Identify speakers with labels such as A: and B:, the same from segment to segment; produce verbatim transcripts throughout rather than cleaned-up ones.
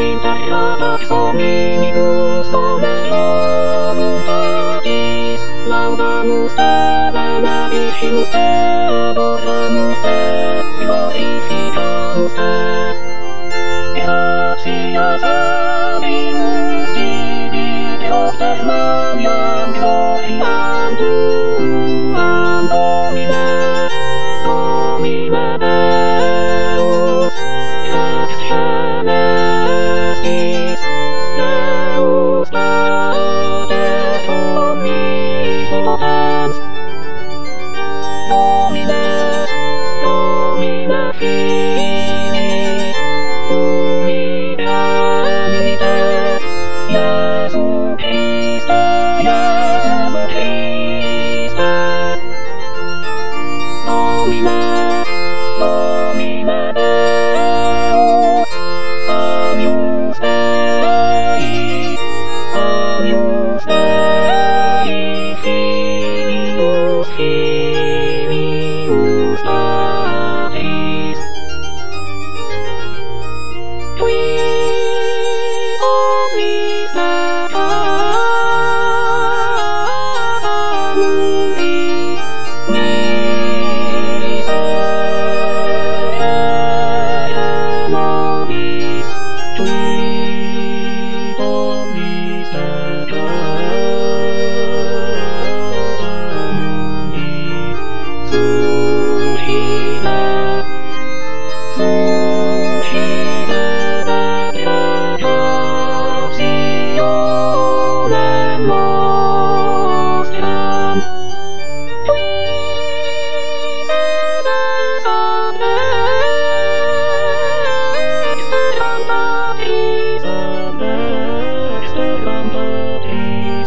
A: Interpretax hominibus tolerum mutatis, laudamus te, benedicimus te, adoramus te, glorificamus te. Gratias abimus divide opter maniam gloriam tuam Domine, Domine Deus, ex celestis, Deus Pater omnipotens, Domine, Domine Filii, unigenite, Iesu Christe, Iesu Christe. Domine, Domine Deus, amius Dei, amius Dei, filius, filius Patris. Qui omnis peccata mundi, miserere nobis, qui omnis peccata mundi, suscite, suscite deprecationem nostram, qui sedes ad dexteram Patris, ad dexteram Patris,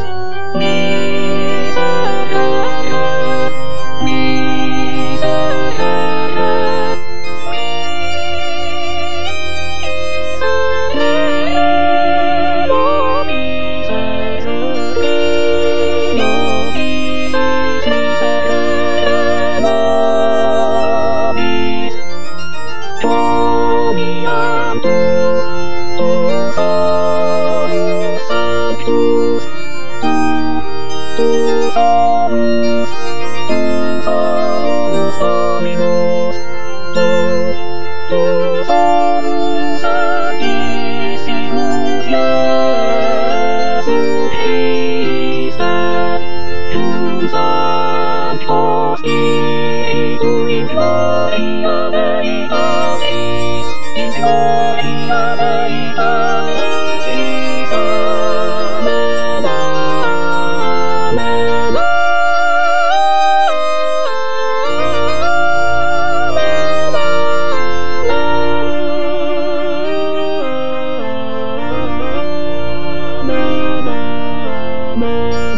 A: miserere, miserere, miserere nobis, miserere nobis, miserere nobis. Tomiam tu, tu solus sanctus, tu, tu solus, tu solus Dominus, tu, tu solus sanctissimus Iesu Christe, cum Sancto Spiritu in gloria veritatis, in gloria veritatis, amen, amen, amen, amen, amen.